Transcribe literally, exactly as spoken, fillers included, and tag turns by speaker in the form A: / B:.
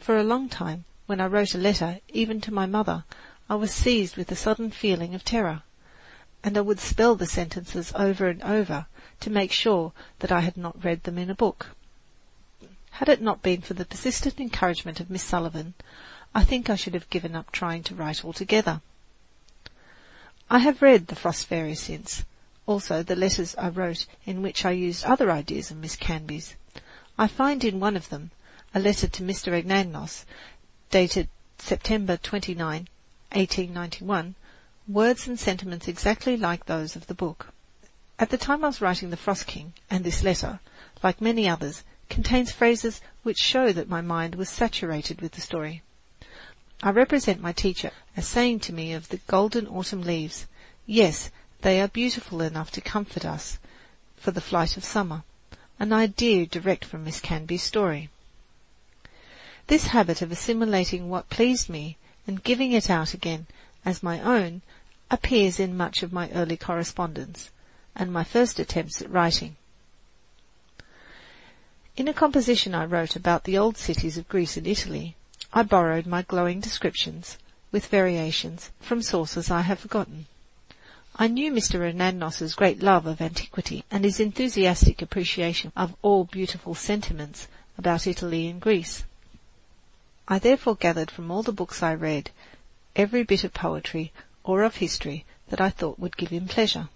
A: For a long time, when I wrote a letter, even to my mother, I was seized with a sudden feeling of terror, and I would spell the sentences over and over to make sure that I had not read them in a book. Had it not been for the persistent encouragement of Miss Sullivan, I think I should have given up trying to write altogether. I have read The Frost Fairy since, also the letters I wrote in which I used other ideas of Miss Canby's. I find in one of them, a letter to Mister Anagnos, dated September twenty-ninth, eighteen ninety-one, words and sentiments exactly like those of the book. At the time I was writing The Frost King, and this letter, like many others, contains phrases which show that my mind was saturated with the story. I represent my teacher as saying to me of the golden autumn leaves, "Yes, they are beautiful enough to comfort us for the flight of summer," an idea direct from Miss Canby's story. This habit of assimilating what pleased me and giving it out again as my own appears in much of my early correspondence and my first attempts at writing. In a composition I wrote about the old cities of Greece and Italy, I borrowed my glowing descriptions, with variations, from sources I have forgotten. I knew Mister Anagnos's great love of antiquity and his enthusiastic appreciation of all beautiful sentiments about Italy and Greece. I therefore gathered from all the books I read every bit of poetry or of history that I thought would give him pleasure.